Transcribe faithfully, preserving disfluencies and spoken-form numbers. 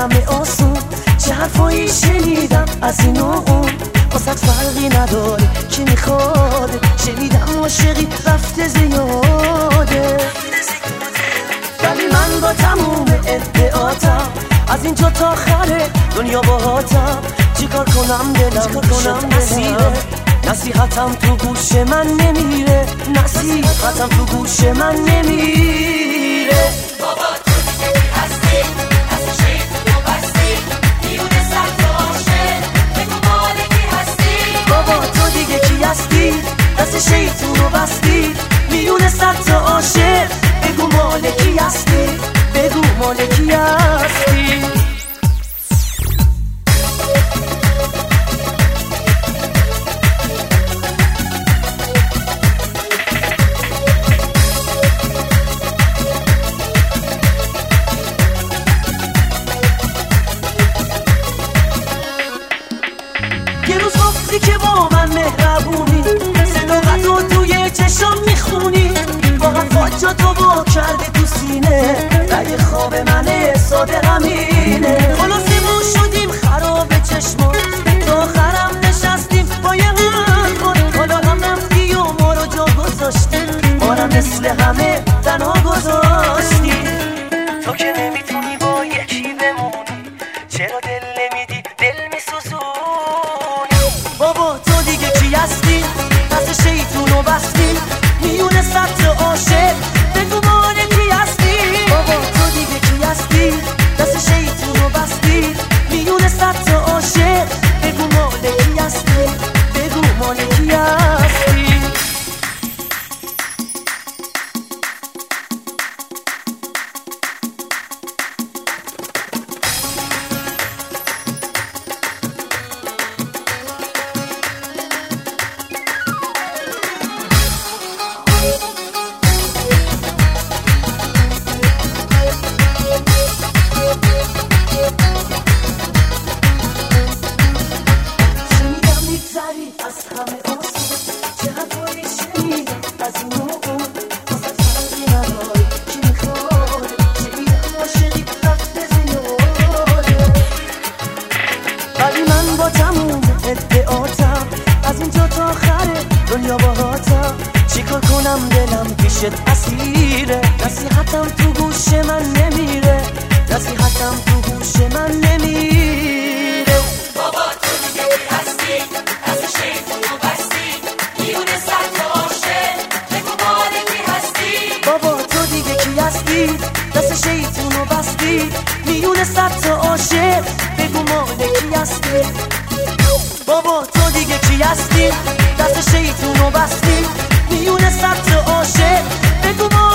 همه آسون. چه حرفایی شنیدم از این و اون، واسه فرقی نداره کی میخواد. شنیدم عاشقی رفته زیاده، ولی من با تموم ادعاتم از اینجا تا آخر دنیا باهاتم. چیکار کنم دلم کنم نصیره، نصیحتم تو گوش من نمیره، نصیحتم تو گوش من نمیره. بابا تو دیگه کی هستی؟ دست شیطون رو بستی، میونه سخت و عاشق، بگو مال کی هستی؟ بابا تو دیگه کی هستی؟ دست شیطون رو بستی، میونه سخت و عاشق، بگو مال کی هستی؟ بگو مال کی هستی؟ یه روز گفتی که با من مهربونی، صداقت رو توی چشم میخونی، با حرفاتو با کرده تو سینه، رگ خواب منه ساده همینه. خلاصه ما شدیم خراب چشمان، تا آخرم نشستیم با یه حرفان. حالا هم رفتی و ما رو جا گذاشتی، ما رو مثل همه تنها گذاشتی. تو که نمیتونی با یکی بمونی، چرا دل نمیدی دل میسوزونی؟ بابا تو دیگه کی هستی؟ دست شیطون رو بستی، میونه سطر عاشق، بگو مال کی هستی؟ بابا تو دیگه کی هستی؟ دست شیطون رو بستی، میونه سطر عاشق، بگو مال کی هستی؟ بگو مال کی هستی؟ از اینجا تا آخر دنیا باهاتم. چیکار کنم دلم پیشت اسیره، نصیحتم تو گوش من نمیره، نصیحتم تو گوش من نمیره. بابا تو دیگه کی هستی؟ دست شیطون رو بستی، میونه سخت و عاشق، بگو مال کی هستی؟ بابا تو دیگه کی هستی؟ دست شیطون رو بستی، میونه سخت و عاشق، بگو مال کی هستی؟ بابا تو دیگه کی هستی؟ دست شیطون رو بستی، میونه سطر عاشق، بگو ما